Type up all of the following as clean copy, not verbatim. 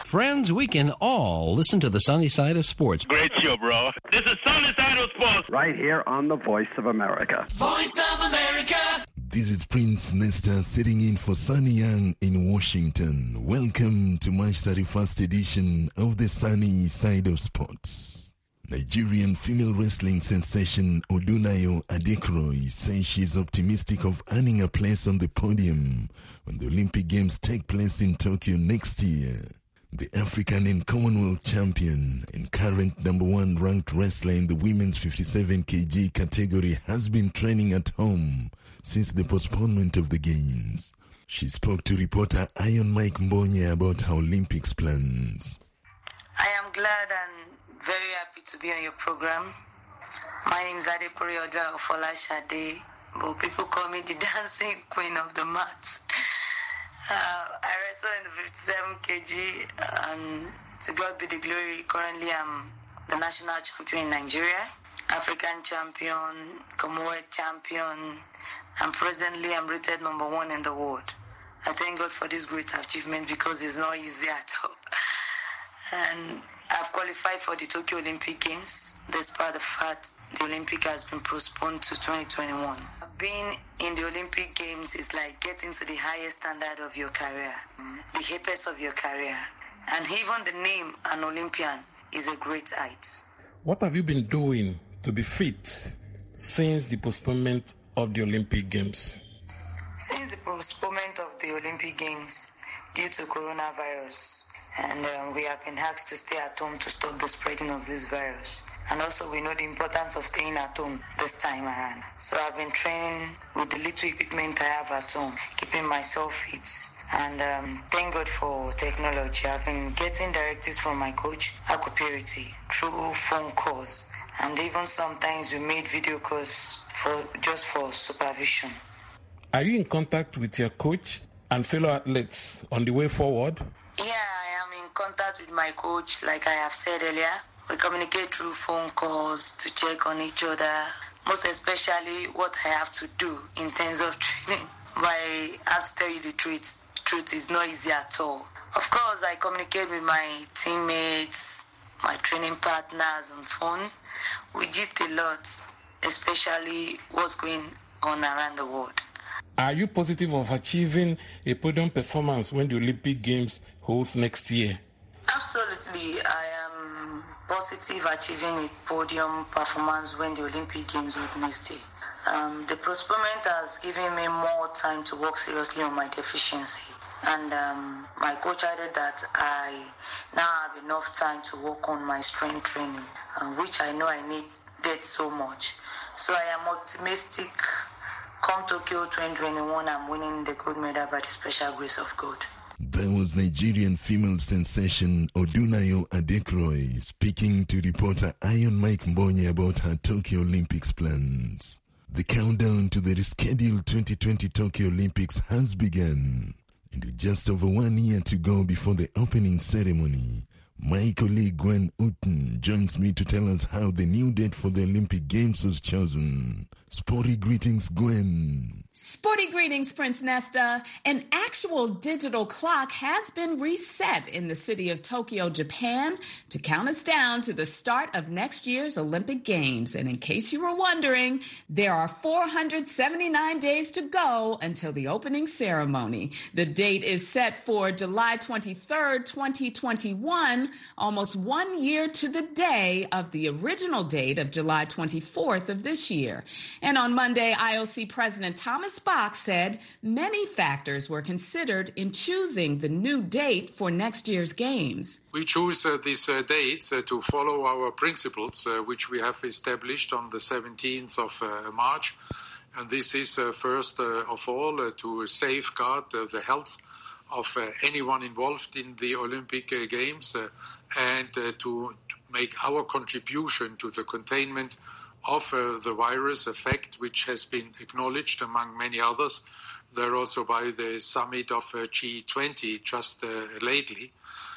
Friends, we can all listen to the sunny side of sports. Great show, bro. This is Sunny Side of Sports. Right here on the Voice of America. Voice of America. This is Prince Nesta sitting in for Sunny Young in Washington. Welcome to March 31st edition of the Sunny Side of Sports. Nigerian female wrestling sensation Odunayo Adekroy says she's optimistic of earning a place on the podium when the Olympic Games take place in Tokyo next year. The African and Commonwealth champion and current number one ranked wrestler in the women's 57 kg category has been training at home since the postponement of the Games. She spoke to reporter Iron Mike Mbonye about her Olympics plans. I am glad and very happy to be on your program. My name is Adekroy Ofolashade, but people call me the dancing queen of the mats. I wrestle in the 57 kg, and to God be the glory. Currently, I'm the national champion in Nigeria, African champion, Commonwealth champion, and presently I'm rated number one in the world. I thank God for this great achievement because it's not easy at all. And I've qualified for the Tokyo Olympic Games, despite the fact the Olympic has been postponed to 2021. Being in the Olympic Games is like getting to the highest standard of your career, the apex of your career. And even the name, an Olympian, is a great height. What have you been doing to be fit since the postponement of the Olympic Games? Since the postponement of the Olympic Games due to coronavirus, and we have been asked to stay at home to stop the spreading of this virus. And also we know the importance of staying at home this time around. So I've been training with the little equipment I have at home, keeping myself fit. And thank God for technology. I've been getting directives from my coach, Akupiriti, through phone calls. And even sometimes we made video calls just for supervision. Are you in contact with your coach and fellow athletes on the way forward? Yeah, I am in contact with my coach, like I have said earlier. We communicate through phone calls to check on each other, most especially what I have to do in terms of training. But I have to tell you the truth. Truth is not easy at all. Of course, I communicate with my teammates, my training partners on phone. We gist a lot, especially what's going on around the world. Are you positive of achieving a podium performance when the Olympic Games holds next year? Absolutely. I am positive achieving a podium performance when the Olympic Games hold next year. The postponement has given me more time to work seriously on my deficiency. And my coach added that I now have enough time to work on my strength training, which I know I needed so much. So I am optimistic. Come Tokyo 2021, I'm winning the gold medal by the special grace of God. That was Nigerian female sensation Odunayo Adekroy speaking to reporter Iron Mike Mbonye about her Tokyo Olympics plans. The countdown to the rescheduled 2020 Tokyo Olympics has begun. And with just over 1 year to go before the opening ceremony, my colleague Gwen Uten joins me to tell us how the new date for the Olympic Games was chosen. Sporty greetings, Gwen. Sporty greetings, Prince Nesta. An actual digital clock has been reset in the city of Tokyo, Japan, to count us down to the start of next year's Olympic Games. And in case you were wondering, there are 479 days to go until the opening ceremony. The date is set for July 23rd, 2021, almost 1 year to the day of the original date of July 24th of this year. And on Monday, IOC President Thomas Bach said many factors were considered in choosing the new date for next year's Games. We choose this date to follow our principles, which we have established on the 17th of March. And this is, first of all, to safeguard the health of anyone involved in the Olympic Games and to make our contribution to the containment of the virus effect, which has been acknowledged among many others. There also by the summit of G20 just lately.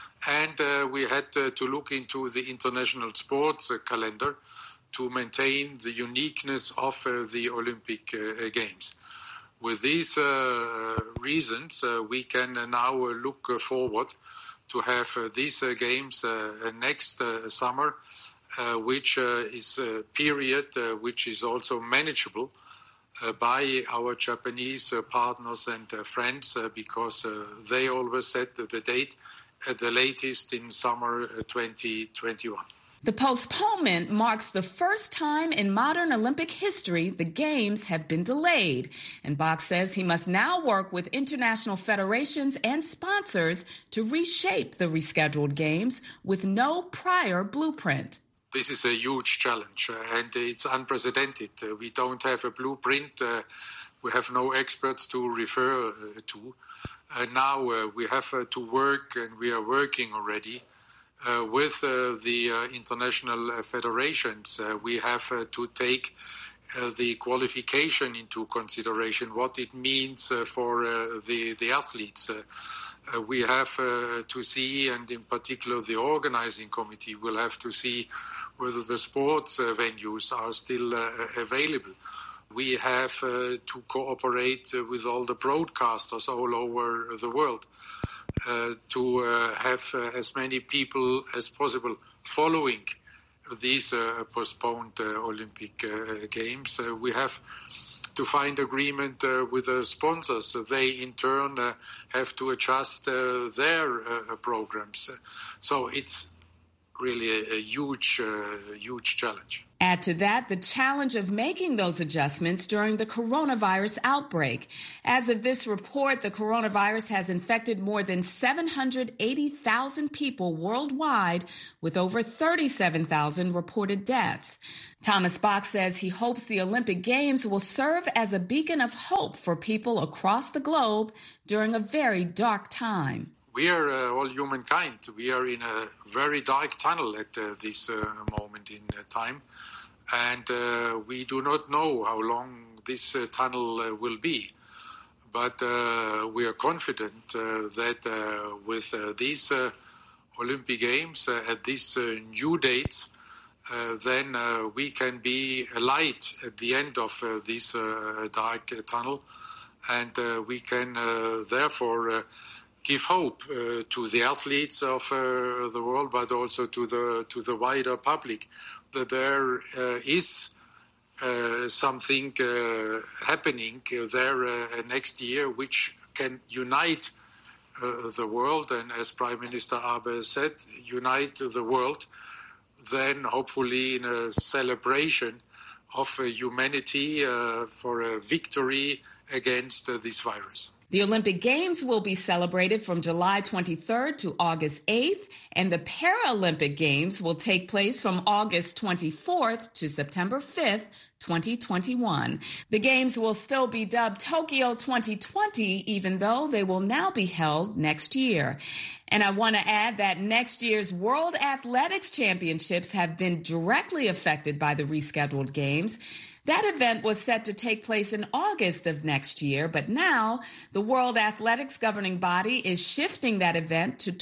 And we had to look into the international sports calendar to maintain the uniqueness of the Olympic Games. With these reasons, we can now look forward to have these games next summer, which is a period which is also manageable by our Japanese partners and friends, because they always set the date at the latest in summer 2021. The postponement marks the first time in modern Olympic history the Games have been delayed. And Bach says he must now work with international federations and sponsors to reshape the rescheduled Games with no prior blueprint. This is a huge challenge, and it's unprecedented. We don't have a blueprint. We have no experts to refer to. Now we have to work, and we are working already, with the international federations. We have to take the qualification into consideration, what it means for the athletes. We have to see, and in particular the organizing committee will have to see whether the sports venues are still available. We have to cooperate with all the broadcasters all over the world to have as many people as possible following these postponed Olympic Games. We have to find agreement with the sponsors. They, in turn, have to adjust their programs. So it's really a huge challenge. Add to that the challenge of making those adjustments during the coronavirus outbreak. As of this report, the coronavirus has infected more than 780,000 people worldwide, with over 37,000 reported deaths. Thomas Bach says he hopes the Olympic Games will serve as a beacon of hope for people across the globe during a very dark time. We are all humankind. We are in a very dark tunnel at this moment in time. And we do not know how long this tunnel will be. But we are confident that with these Olympic Games at these new dates, then we can be a light at the end of this dark tunnel. And we can therefore give hope to the athletes of the world, but also to the wider public, that there is something happening there next year which can unite the world, and as Prime Minister Abe said, unite the world, then hopefully in a celebration of humanity for a victory against this virus. The Olympic Games will be celebrated from July 23rd to August 8th, and the Paralympic Games will take place from August 24th to September 5th, 2021. The Games will still be dubbed Tokyo 2020, even though they will now be held next year. And I want to add that next year's World Athletics Championships have been directly affected by the rescheduled Games. That event was set to take place in August of next year, but now the World Athletics governing body is shifting that event to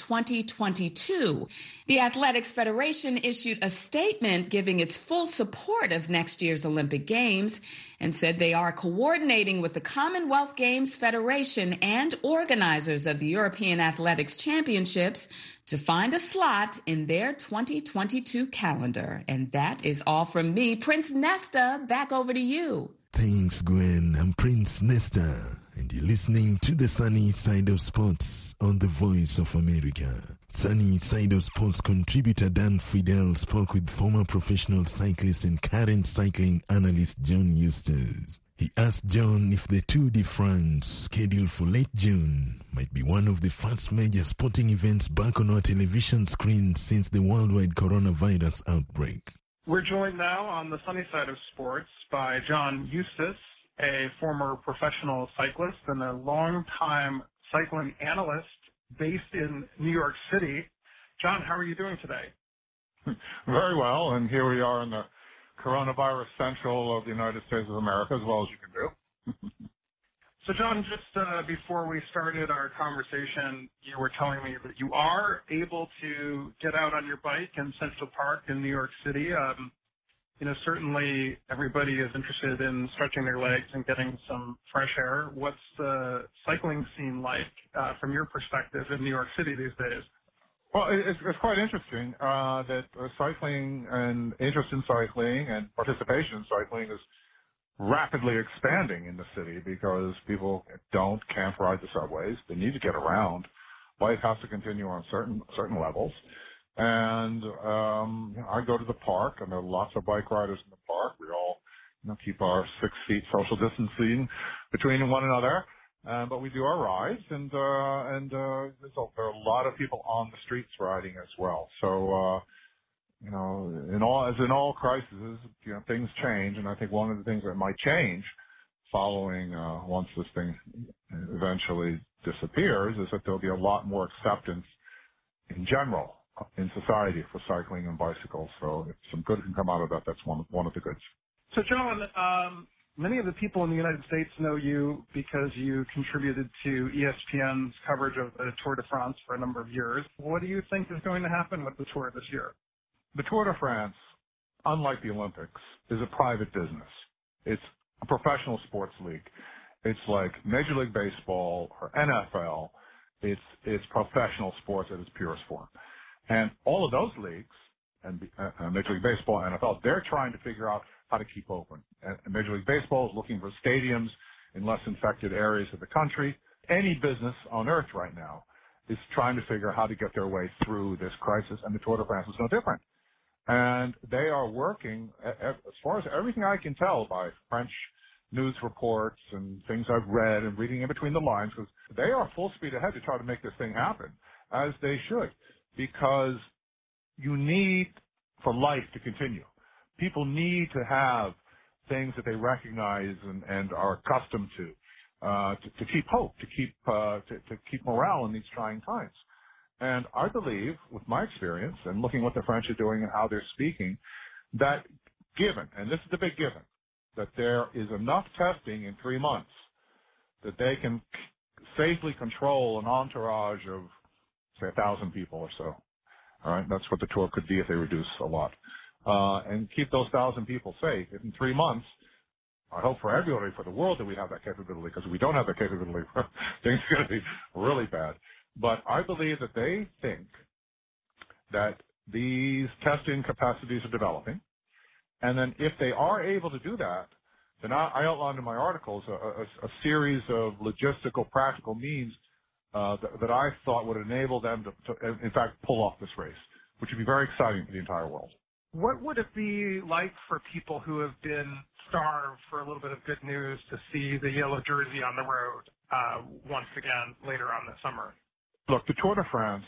2022. The Athletics Federation issued a statement giving its full support of next year's Olympic Games and said they are coordinating with the Commonwealth Games Federation and organizers of the European Athletics Championships to find a slot in their 2022 calendar. And that is all from me. Prince Nesta, back over to you. Thanks, Gwen. I'm Prince Nesta, and you're listening to the Sunny Side of Sports on the Voice of America. Sunny Side of Sports contributor Dan Friedel spoke with former professional cyclist and current cycling analyst John Eustace. He asked John if the Tour de France, scheduled for late June, might be one of the first major sporting events back on our television screens since the worldwide coronavirus outbreak. We're joined now on the Sunny Side of Sports by John Eustace, a former professional cyclist and a longtime cycling analyst based in New York City. John, how are you doing today? Very well, and here we are in the coronavirus central of the United States of America, as well as you can do. So, John, just before we started our conversation, you were telling me that you are able to get out on your bike in Central Park in New York City. Certainly everybody is interested in stretching their legs and getting some fresh air. What's the cycling scene like from your perspective in New York City these days? Well, it's quite interesting that cycling and interest in cycling and participation in cycling is rapidly expanding in the city because people can't ride the subways. They need to get around. Life has to continue on certain levels. And I go to the park, and there are lots of bike riders in the park. We all keep our 6 feet social distancing between one another. But we do our rides, and there are a lot of people on the streets riding as well. So, in all crises, things change, and I think one of the things that might change following once this thing eventually disappears is that there'll be a lot more acceptance in general in society for cycling and bicycles. So if some good can come out of that, that's one of the goods. So, John, many of the people in the United States know you because you contributed to ESPN's coverage of the Tour de France for a number of years. What do you think is going to happen with the Tour this year? The Tour de France, unlike the Olympics, is a private business. It's a professional sports league. It's like Major League Baseball or NFL. It's professional sports at its purest form. And all of those leagues, and Major League Baseball and NFL, they're trying to figure out how to keep open. And Major League Baseball is looking for stadiums in less infected areas of the country. Any business on earth right now is trying to figure out how to get their way through this crisis, and the Tour de France is no different. And they are working, as far as everything I can tell by French news reports and things I've read and reading in between the lines, because they are full speed ahead to try to make this thing happen, as they should, because you need for life to continue. People need to have things that they recognize and are accustomed to keep hope, to keep morale in these trying times. And I believe, with my experience and looking what the French are doing and how they're speaking, that given, and this is the big given, that there is enough testing in 3 months that they can safely control an entourage of, say, 1,000 people or so. All right, that's what the tour could be if they reduce a lot. And keep those 1,000 people safe. In 3 months, I hope for everybody, for the world, that we have that capability, because if we don't have that capability, things are going to be really bad. But I believe that they think that these testing capacities are developing, and then if they are able to do that, then I outlined in my articles a series of logistical, practical means that I thought would enable them to, in fact, pull off this race, which would be very exciting for the entire world. What would it be like for people who have been starved for a little bit of good news to see the yellow jersey on the road once again later on this summer? Look, the Tour de France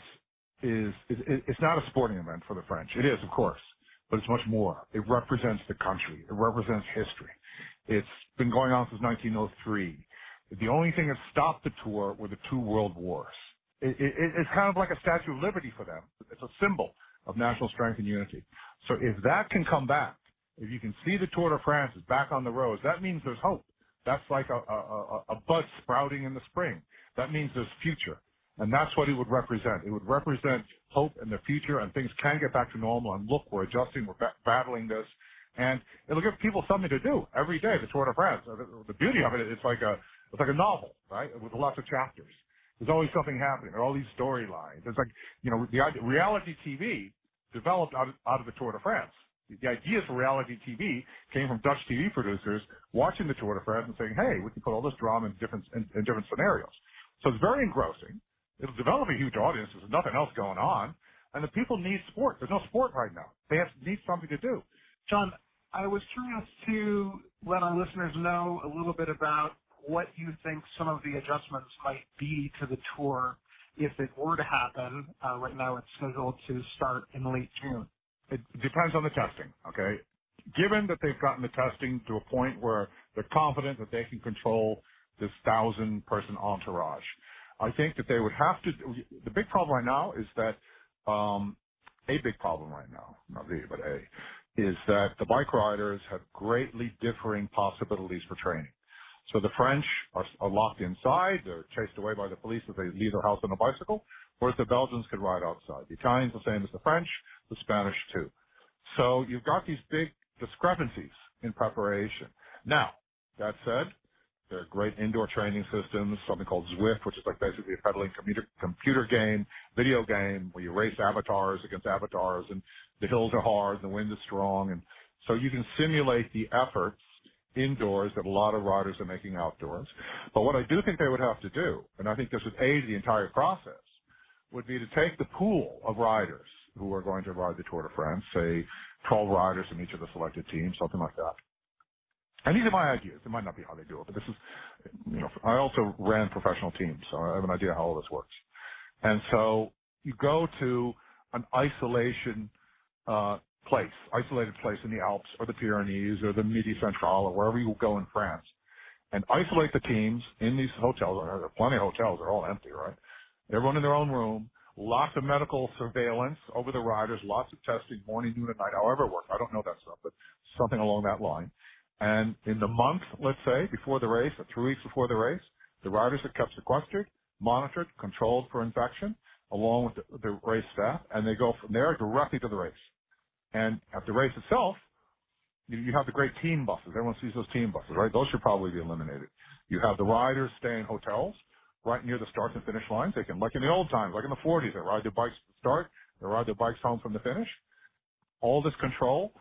it's not a sporting event for the French. It is, of course, but it's much more. It represents the country. It represents history. It's been going on since 1903. The only thing that stopped the tour were the 2 world wars. It's kind of like a Statue of Liberty for them. It's a symbol of national strength and unity. So if that can come back, if you can see the Tour de France is back on the roads, that means there's hope. That's like a bud sprouting in the spring. That means there's future. And that's what it would represent. It would represent hope in the future, and things can get back to normal. And look, we're adjusting, we're battling this. And it'll give people something to do every day, the Tour de France. The beauty of it, it's like a novel, right, with lots of chapters. There's always something happening. There are all these storylines. It's like, the reality TV developed out of the Tour de France. The ideas for reality TV came from Dutch TV producers watching the Tour de France and saying, hey, we can put all this drama in different scenarios. So it's very engrossing. It'll develop a huge audience. There's nothing else going on. And the people need sport. There's no sport right now. They need something to do. John, I was curious to let our listeners know a little bit about what you think some of the adjustments might be to the tour if it were to happen. Right now it's scheduled to start in late June. It depends on the testing, okay? Given that they've gotten the testing to a point where they're confident that they can control this 1,000-person entourage, I think that they would have to – the big problem right now is that a big problem right now, not the, but a, is that the bike riders have greatly differing possibilities for training. So the French are locked inside. They're chased away by the police if they leave their house on a bicycle, whereas the Belgians could ride outside. The Italians the same as the French, the Spanish too. So you've got these big discrepancies in preparation. Now, that said, There are great indoor training systems, something called Zwift, which is like basically a pedaling computer game, video game, where you race avatars against avatars, and the hills are hard, and the wind is strong, and so you can simulate the efforts indoors that a lot of riders are making outdoors. But what I do think they would have to do, and I think this would aid the entire process, would be to take the pool of riders who are going to ride the Tour de France, say 12 riders from each of the selected teams, something like that. And these are my ideas. It might not be how they do it, but this is, I also ran professional teams, so I have an idea how all this works. And so you go to an isolated place in the Alps or the Pyrenees or the Midi Central or wherever you go in France, and isolate the teams in these hotels. There are plenty of hotels. They're all empty, right? Everyone in their own room, lots of medical surveillance over the riders, lots of testing, morning, noon, and night, however it works. I don't know that stuff, but something along that line. And in the month, let's say, before the race, or 3 weeks before the race, the riders are kept sequestered, monitored, controlled for infection, along with the race staff, and they go from there directly to the race. And at the race itself, you have the great team buses. Everyone sees those team buses, right? Those should probably be eliminated. You have the riders stay in hotels right near the start and finish lines. They can, like in the old times, like in the 40s, they ride their bikes to the start, they ride their bikes home from the finish. All this control.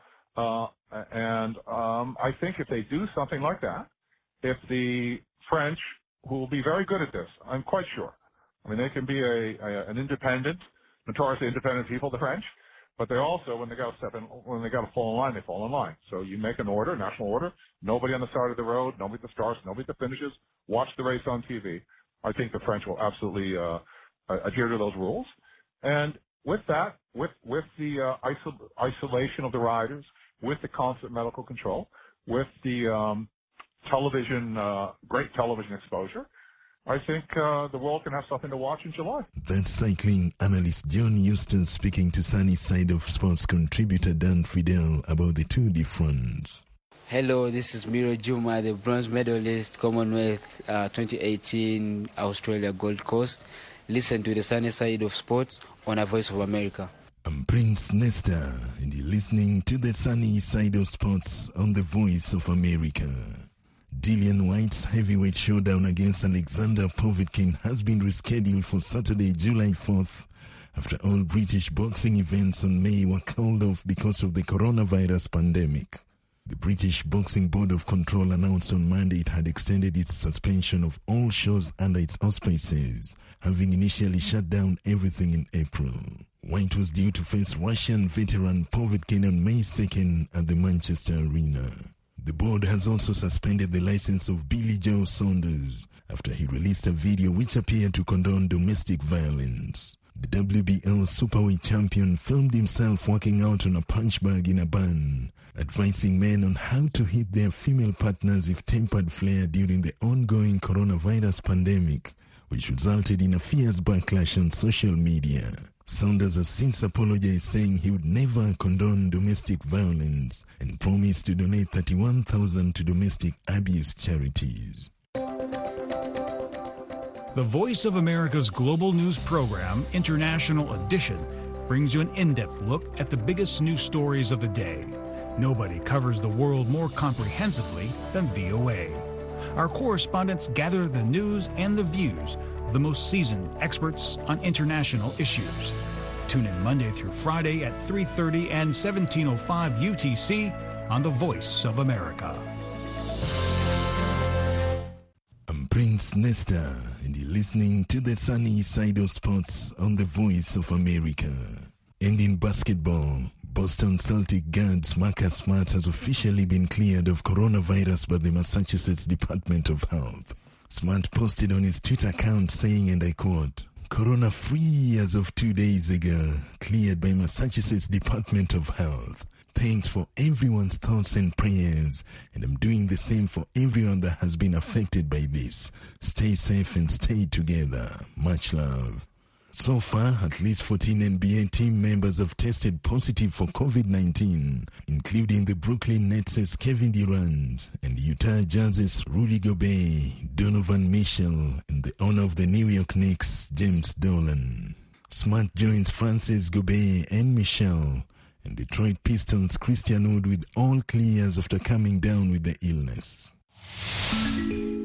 I think if they do something like that, if the French, who will be very good at this, I'm quite sure. I mean, they can be an independent, notoriously independent people, the French, but they also, when they got to fall in line, they fall in line. So you make an order, national order, nobody on the side of the road, nobody at the starts, nobody at the finishes, watch the race on TV. I think the French will absolutely adhere to those rules. And with that, with the isolation of the riders, with the constant medical control, with the great television exposure, I think the world can have something to watch in July. That's cycling analyst John Houston speaking to Sunny Side of Sports contributor Dan Friedel about the Tour de France. Hello, this is Miro Juma, the bronze medalist, Commonwealth 2018 Australia Gold Coast. Listen to the Sunny Side of Sports on A Voice of America. I'm Prince Nesta, and you're listening to the Sunny Side of Sports on the Voice of America. Dillian White's heavyweight showdown against Alexander Povetkin has been rescheduled for Saturday, July 4th, after all British boxing events on May were called off because of the coronavirus pandemic. The British Boxing Board of Control announced on Monday it had extended its suspension of all shows under its auspices, having initially shut down everything in April. White was due to face Russian veteran Povetkin on May 2nd at the Manchester Arena. The board has also suspended the license of Billy Joe Saunders after he released a video which appeared to condone domestic violence. The WBL Superweight champion filmed himself walking out on a punch bag in a ban, advising men on how to hit their female partners if tempered flare during the ongoing coronavirus pandemic, which resulted in a fierce backlash on social media. Saunders has since apologized, saying he would never condone domestic violence and promised to donate $31,000 to domestic abuse charities. The Voice of America's global news program, International Edition, brings you an in-depth look at the biggest news stories of the day. Nobody covers the world more comprehensively than VOA. Our correspondents gather the news and the views of the most seasoned experts on international issues. Tune in Monday through Friday at 3:30 and 17:05 UTC on The Voice of America. I'm Prince Nesta, and you're listening to the Sunny Side of Sports on The Voice of America. And in basketball, Boston Celtic guard Marcus Smart has officially been cleared of coronavirus by the Massachusetts Department of Health. Smart posted on his Twitter account saying, and I quote, "Corona-free as of 2 days ago, cleared by Massachusetts Department of Health. Thanks for everyone's thoughts and prayers, and I'm doing the same for everyone that has been affected by this. Stay safe and stay together. Much love." So far, at least 14 NBA team members have tested positive for COVID-19, including the Brooklyn Nets' Kevin Durant and Utah Jazz's Rudy Gobert, Donovan Mitchell, and the owner of the New York Knicks, James Dolan. Smart joins Francis Gobert and Mitchell, and Detroit Pistons' Christian Wood with all clears after coming down with the illness.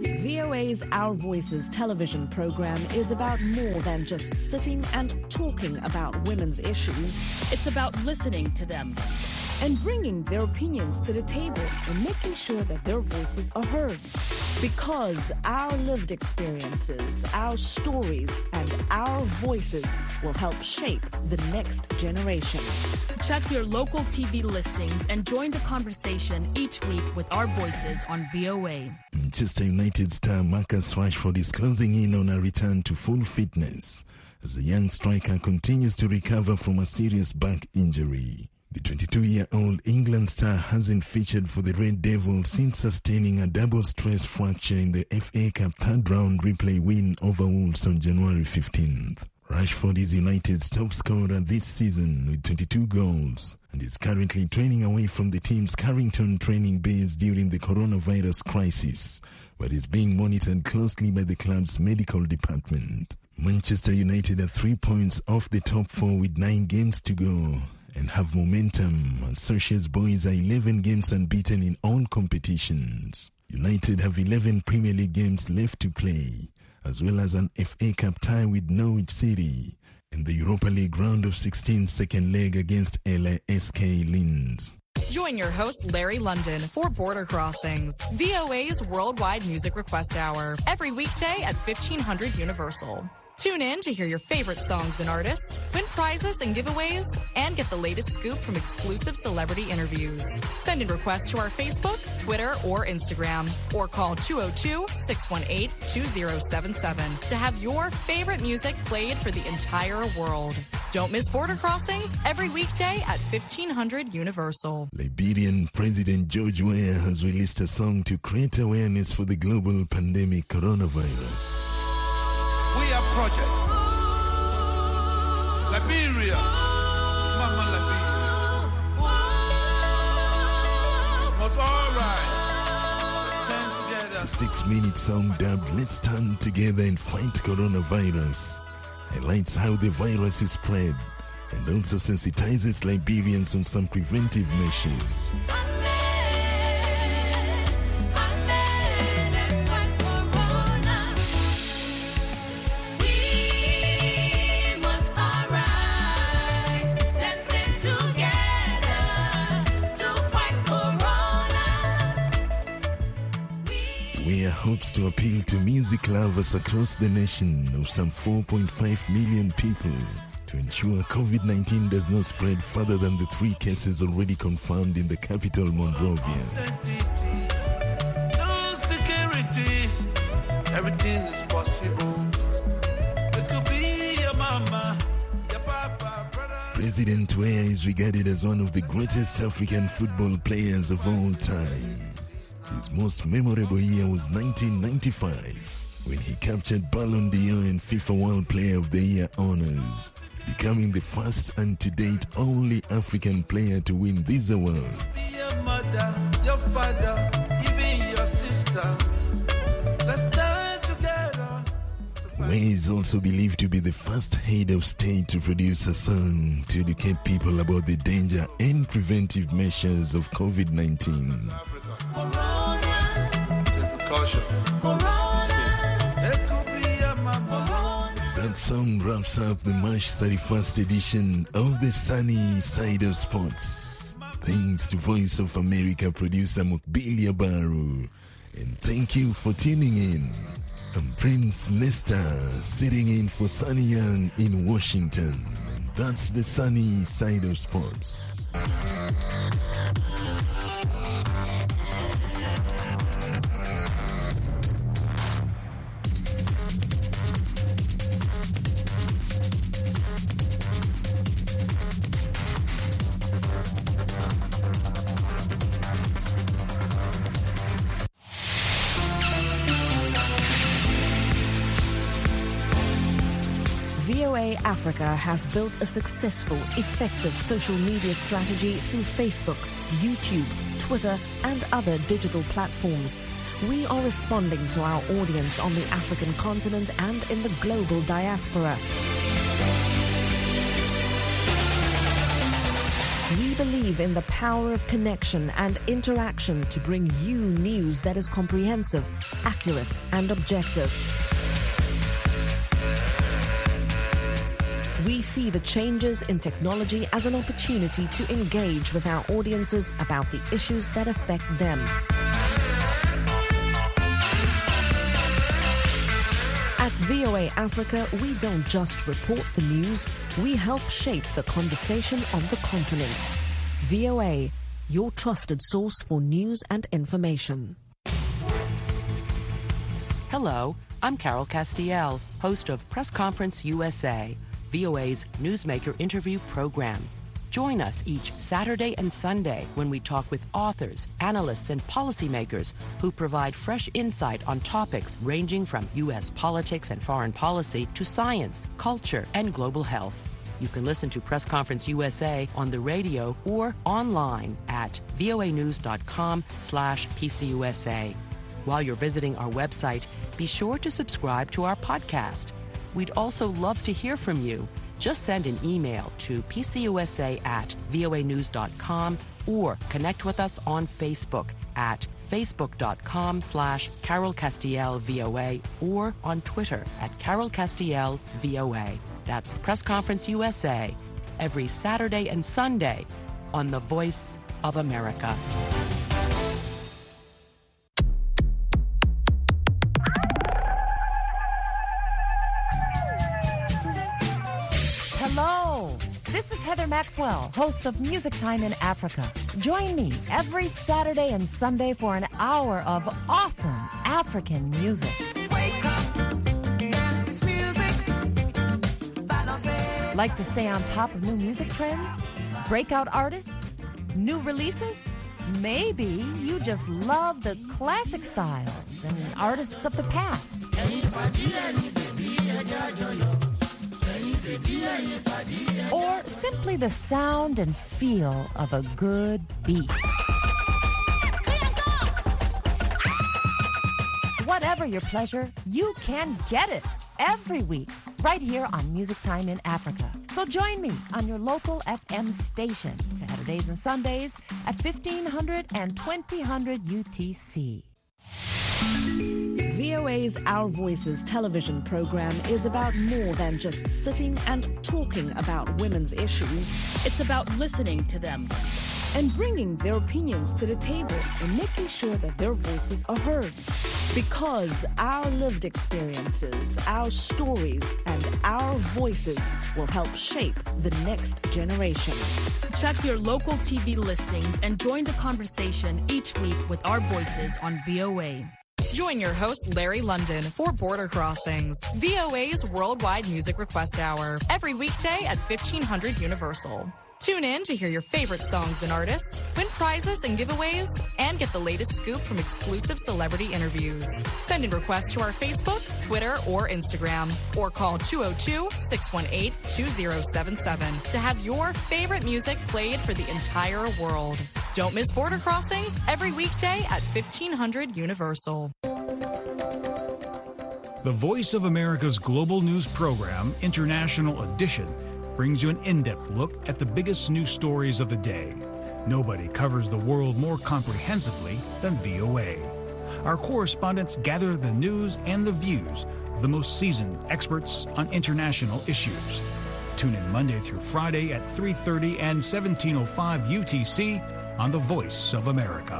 VOA's Our Voices television program is about more than just sitting and talking about women's issues. It's about listening to them and bringing their opinions to the table and making sure that their voices are heard. Because our lived experiences, our stories, and our voices will help shape the next generation. Check your local TV listings and join the conversation each week with our voices on VOA. Manchester United star Marcus Rashford is closing in on a return to full fitness as the young striker continues to recover from a serious back injury. The 22-year-old England star hasn't featured for the Red Devils since sustaining a double stress fracture in the FA Cup third-round replay win over Wolves on January 15th. Rashford is United's top scorer this season with 22 goals and is currently training away from the team's Carrington training base during the coronavirus crisis, but is being monitored closely by the club's medical department. Manchester United are 3 points off the top four with 9 games to go and have momentum as Solskjaer's boys are 11 games unbeaten in all competitions. United have 11 Premier League games left to play, as well as an FA Cup tie with Norwich City and the Europa League round of 16 second leg against LASK Linz. Join your host, Larry London, for Border Crossings, VOA's worldwide music request hour, every weekday at 1500 Universal. Tune in to hear your favorite songs and artists, win prizes and giveaways, and get the latest scoop from exclusive celebrity interviews. Send in requests to our Facebook, Twitter, or Instagram, or call 202-618-2077 to have your favorite music played for the entire world. Don't miss Border Crossings every weekday at 1500 Universal. Liberian President George Weah has released a song to create awareness for the global pandemic coronavirus. We are Project Liberia, Mama Liberia. Must all rise. Let's stand together. The 6-minute song dubbed "Let's Stand Together and Fight Coronavirus" highlights how the virus is spread and also sensitizes Liberians on some preventive measures. Weah hopes to appeal to music lovers across the nation of some 4.5 million people to ensure COVID-19 does not spread further than the 3 cases already confirmed in the capital, Monrovia. No security, everything is possible. It could be your mama, your papa, brother. President Weah is regarded as one of the greatest African football players of all time. His most memorable year was 1995, when he captured Ballon d'Or and FIFA World Player of the Year honors, becoming the first and to date only African player to win this award. Your mother, your father, even your sister. Let's stand together. Weah is also believed to be the first head of state to produce a song to educate people about the danger and preventive measures of COVID-19. That song wraps up the March 31st edition of the Sunny Side of Sports. Thanks to Voice of America producer Mukbilia Baru. And thank you for tuning in. I'm Prince Nesta, sitting in for Sunny Young in Washington. And that's the Sunny Side of Sports. VOA Africa has built a successful, effective social media strategy through Facebook, YouTube, Twitter, and other digital platforms. We are responding to our audience on the African continent and in the global diaspora. We believe in the power of connection and interaction to bring you news that is comprehensive, accurate, and objective. We see the changes in technology as an opportunity to engage with our audiences about the issues that affect them. At VOA Africa, we don't just report the news, we help shape the conversation on the continent. VOA, your trusted source for news and information. Hello, I'm Carol Castiel, host of Press Conference USA, VOA's newsmaker interview program. Join us each Saturday and Sunday when we talk with authors, analysts, and policymakers who provide fresh insight on topics ranging from U.S. politics and foreign policy to science, culture, and global health. You can listen to Press Conference USA on the radio or online at voanews.com/PCUSA. While you're visiting our website, be sure to subscribe to our podcast. We'd also love to hear from you. Just send an email to pcusa@voanews.com or connect with us on Facebook at facebook.com/CarolCastielVOA or on Twitter at CarolCastielVOA. That's Press Conference USA, every Saturday and Sunday on the Voice of America. Hello, this is Heather Maxwell, host of Music Time in Africa. Join me every Saturday and Sunday for an hour of awesome African music. Wake up, dance this music. Like to stay on top of new music trends? Breakout artists? New releases? Maybe you just love the classic styles and artists of the past. Or simply the sound and feel of a good beat. Whatever your pleasure, you can get it every week right here on Music Time in Africa. So join me on your local FM station Saturdays and Sundays at 1500 and 2000 UTC. VOA's Our Voices television program is about more than just sitting and talking about women's issues. It's about listening to them and bringing their opinions to the table and making sure that their voices are heard. Because our lived experiences, our stories, and our voices will help shape the next generation. Check your local TV listings and join the conversation each week with our voices on VOA. Join your host, Larry London, for Border Crossings, VOA's worldwide music request hour, every weekday at 1500 Universal. Tune in to hear your favorite songs and artists, win prizes and giveaways, and get the latest scoop from exclusive celebrity interviews. Send in requests to our Facebook, Twitter, or Instagram, or call 202-618-2077 to have your favorite music played for the entire world. Don't miss Border Crossings every weekday at 1500 Universal. The Voice of America's global news program, International Edition, brings you an in-depth look at the biggest news stories of the day. Nobody covers the world more comprehensively than VOA. Our correspondents gather the news and the views of the most seasoned experts on international issues. Tune in Monday through Friday at 3:30 and 17:05 UTC on The Voice of America.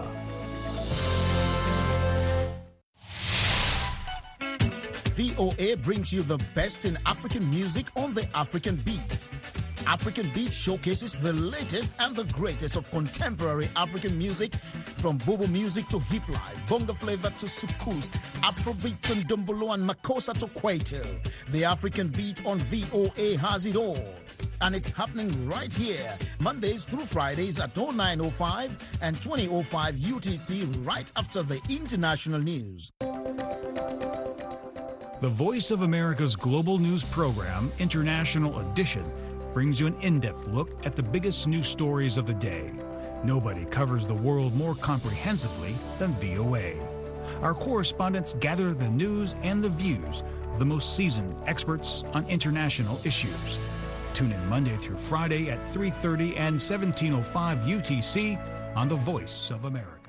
VOA brings you the best in African music on the African Beat. African Beat showcases the latest and the greatest of contemporary African music, from Bobo music to hip life, bongo flavor to soukous, Afrobeat and Dumbolo and Makossa to Kwaito. The African Beat on VOA has it all. And it's happening right here, Mondays through Fridays at 09:05 and 20:05 UTC, right after the international news. The Voice of America's global news program, International Edition, brings you an in-depth look at the biggest news stories of the day. Nobody covers the world more comprehensively than VOA. Our correspondents gather the news and the views of the most seasoned experts on international issues. Tune in Monday through Friday at 3:30 and 17:05 UTC on the Voice of America.